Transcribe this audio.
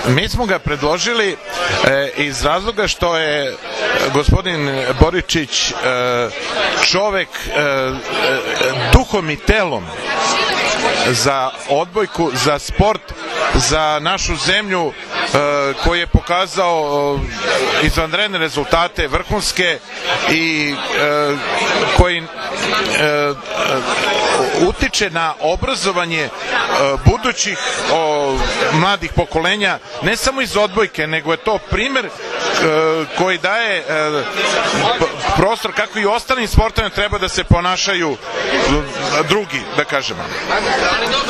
Mi smo ga predložili iz razloga što je gospodin Boričić čovek duhom i telom za odbojku, za sport, za našu zemlju, koji je pokazao izvanredne rezultate, vrhunske, i koji utiče na obrazovanje budućih mladih pokolenja, ne samo iz odbojke, nego je to primer koji daje prostor kako i ostalim sportovima treba da se ponašaju drugi, da kažemo.